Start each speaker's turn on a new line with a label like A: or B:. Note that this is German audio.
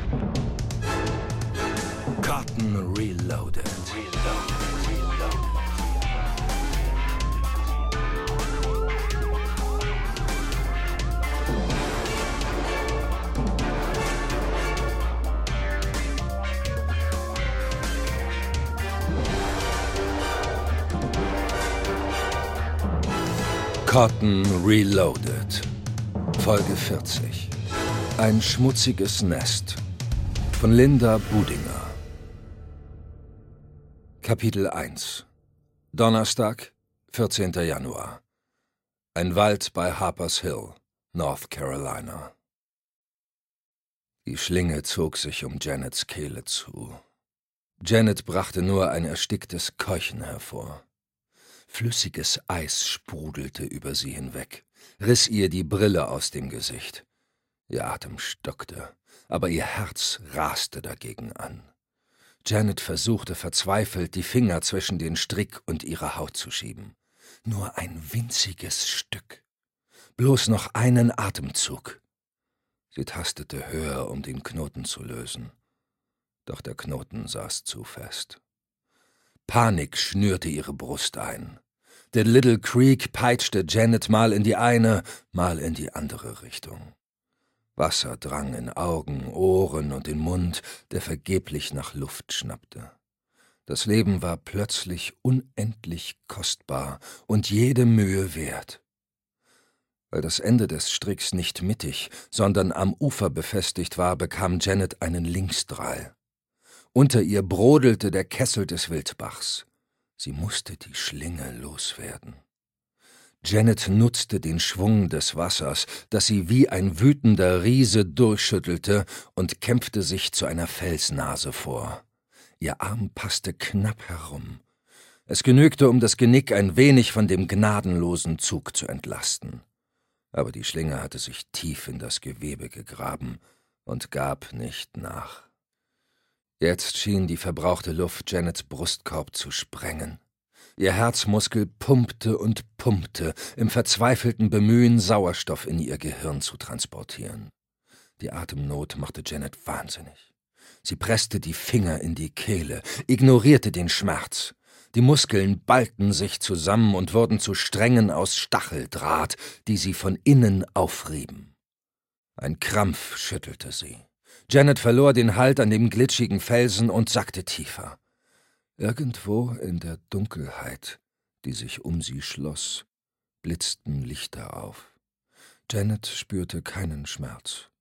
A: Cotton Reloaded. Cotton Reloaded. Folge 40. Ein schmutziges Nest. Von Linda Budinger. Kapitel 1. Donnerstag, 14. Januar. Ein Wald bei Harper's Hill, North Carolina. Die Schlinge zog sich um Janets Kehle zu. Janet brachte nur ein ersticktes Keuchen hervor. Flüssiges Eis sprudelte über sie hinweg, riss ihr die Brille aus dem Gesicht. Ihr Atem stockte, aber ihr Herz raste dagegen an. Janet versuchte verzweifelt, die Finger zwischen den Strick und ihre Haut zu schieben. Nur ein winziges Stück. Bloß noch einen Atemzug. Sie tastete höher, um den Knoten zu lösen. Doch der Knoten saß zu fest. Panik schnürte ihre Brust ein. Der Little Creek peitschte Janet mal in die eine, mal in die andere Richtung. Wasser drang in Augen, Ohren und den Mund, der vergeblich nach Luft schnappte. Das Leben war plötzlich unendlich kostbar und jede Mühe wert. Weil das Ende des Stricks nicht mittig, sondern am Ufer befestigt war, bekam Janet einen Linksdrall. Unter ihr brodelte der Kessel des Wildbachs. Sie musste die Schlinge loswerden. Janet nutzte den Schwung des Wassers, das sie wie ein wütender Riese durchschüttelte, und kämpfte sich zu einer Felsnase vor. Ihr Arm passte knapp herum. Es genügte, um das Genick ein wenig von dem gnadenlosen Zug zu entlasten. Aber die Schlinge hatte sich tief in das Gewebe gegraben und gab nicht nach. Jetzt schien die verbrauchte Luft Janets Brustkorb zu sprengen. Ihr Herzmuskel pumpte und pumpte, im verzweifelten Bemühen, Sauerstoff in ihr Gehirn zu transportieren. Die Atemnot machte Janet wahnsinnig. Sie presste die Finger in die Kehle, ignorierte den Schmerz. Die Muskeln ballten sich zusammen und wurden zu Strängen aus Stacheldraht, die sie von innen aufrieben. Ein Krampf schüttelte sie. Janet verlor den Halt an dem glitschigen Felsen und sackte tiefer. Irgendwo in der Dunkelheit, die sich um sie schloss, blitzten Lichter auf. Janet spürte keinen Schmerz.